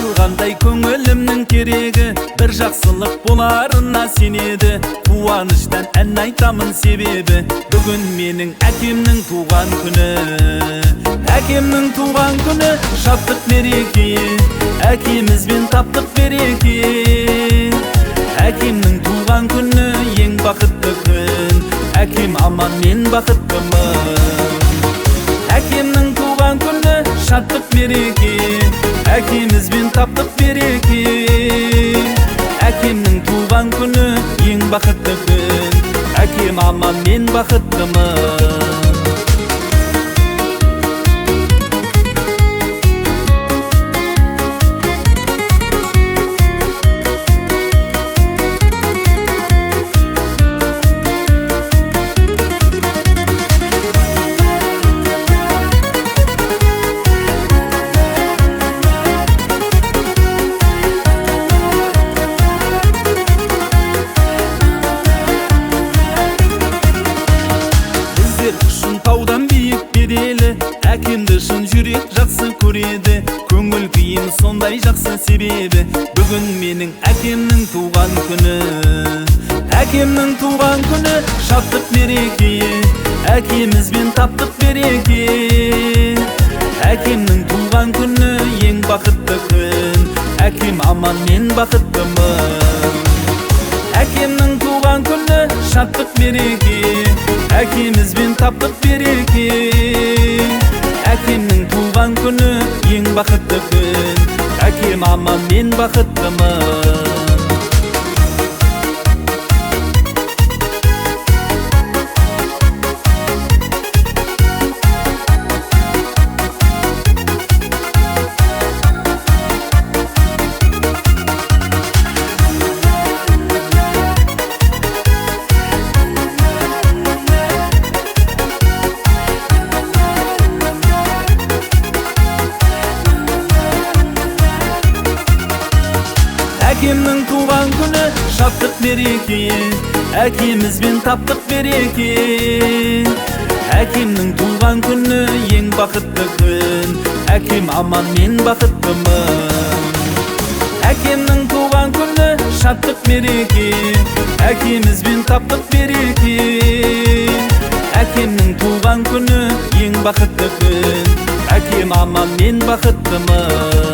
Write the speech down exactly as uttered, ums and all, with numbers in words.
Табылғандай көңілімнің керегі, бір жақсылық боларына сенеді. Қуаныштан ән айтамын себебі, бүгін менің әкемнің туған күні. Әкемнің туған күні, шаттық мереке, әкемізбен таптық береке. Әкемнің туған күні, ең бақытты күн, әкем аман мен бақыттымын. Әкемнің туған күні, шаттық мереке, әкемізбен таптық береке. Әкемнің туған күні, ең бақытты күн, әкем аман мен бақыттымын. Құшын таудан биік беделі, әкемді шын жүрек жақсы көреді. Көңіл күйім сондай жақсы себебі, бүгін менің әкемнің туған күні. Әкемнің туған күні, шаттық мереке, әкемізбен таптық береке. Әкемнің туған күні, ең бақытты күн, әкем аман мен бақыттымын. Әкемнің туған күні, шаттық мереке, әкемізбен таптық береке. Әкемнің туған күні, ең бақытты күн, әкем аман мен бақыттымын. Әкемнің туған күні, шаттық мереке, әкемізбен таптық береке. Әкемнің туған күні, ең бақытты күн, әкем аман мен бақыттымын. Әкемнің туған күні, шаттық мереке, әкемізбен таптық береке. Әкемнің туған күні, ең бақытты күн, әкем аман мен бақыттымын.